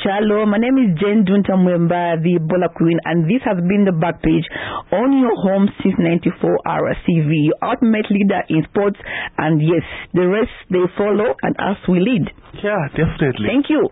Chalo. My name is Jane Dunta Mwemba, the Bola Queen, and this has been the back page on your home since 94 RCV, your ultimate leader in sports. And yes, the rest they follow, and us we lead. Yeah, definitely. Thank you.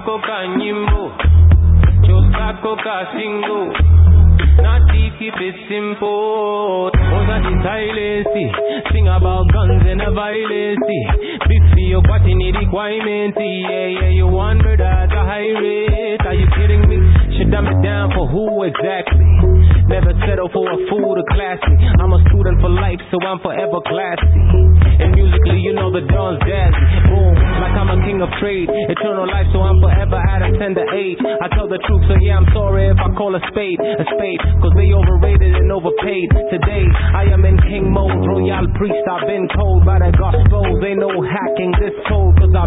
coca nyimbo, chosa coca single. Not deep, keep it simple. Oza the silence, sing about guns and the violence. Biffy, your body need requirement. Yeah, you want murder at a high rate. Are you kidding me? Should dumb it down for who exactly? Never settle for a fool to class me. I'm a student for life, so I'm forever classy. And musically, you know the dawn's jazzy. Boom, like I'm a king of trade. Eternal life, so I'm forever at a tender age. I tell the truth, so yeah, I'm sorry if I call a spade. Cause they overrated and overpaid. Today, I am in king mode, royal priest. I've been told by the gospels, ain't no hacking this code. Cause I